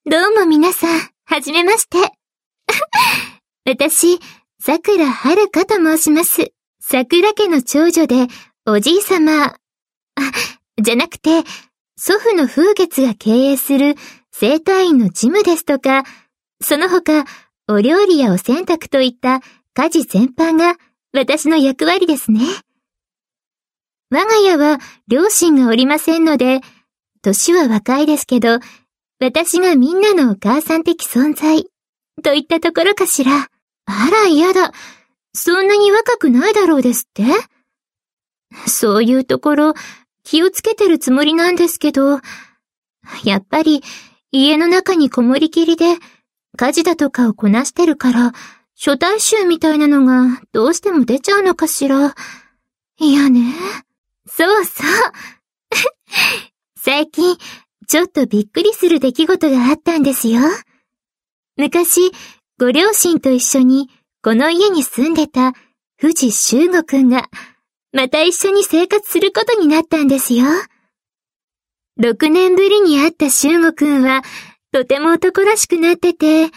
どうも皆さん、はじめまして。私、桜遥と申します。桜家の長女で、おじいさま、じゃなくて、祖父の風月が経営する整体院のジムですとか、その他、お料理やお洗濯といった家事全般が私の役割ですね。我が家は両親がおりませんので、年は若いですけど、私がみんなのお母さん的存在、といったところかしら。あら嫌だ。そんなに若くないだろうですって？そういうところ、気をつけてるつもりなんですけど、やっぱり家の中にこもりきりで、家事だとかをこなしてるから、初対臭みたいなのがどうしても出ちゃうのかしら。いやね。そうそう。最近、ちょっとびっくりする出来事があったんですよ。昔、ご両親と一緒にこの家に住んでた藤修吾くんが、また一緒に生活することになったんですよ。6年ぶりに会った修吾くんは、とても男らしくなってて、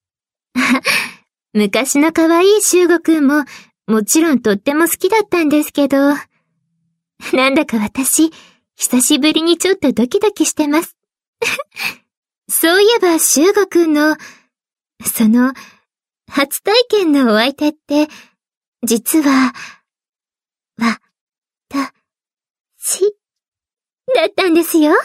昔の可愛い修吾くんも、もちろんとっても好きだったんですけど、なんだか私、久しぶりにちょっとドキドキしてます。そういえば、修吾くんの、その、初体験のお相手って、実は、だったんですよ。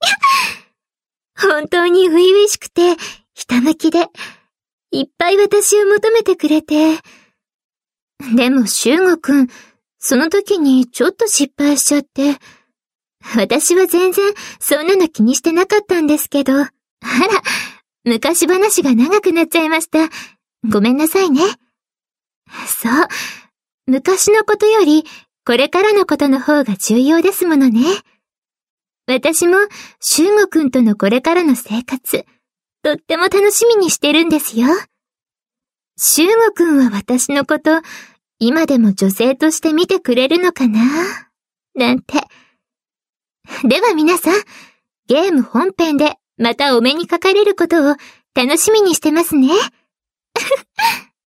本当に初々しくて、ひたむきで、いっぱい私を求めてくれて。でも、修吾くん、その時にちょっと失敗しちゃって、私は全然そんなの気にしてなかったんですけど、あら、昔話が長くなっちゃいました。ごめんなさいね。そう、昔のことより、これからのことの方が重要ですものね。私も、修吾くんとのこれからの生活、とっても楽しみにしてるんですよ。修吾くんは私のこと、今でも女性として見てくれるのかななんて。では皆さん、ゲーム本編でまたお目にかかれることを楽しみにしてますね。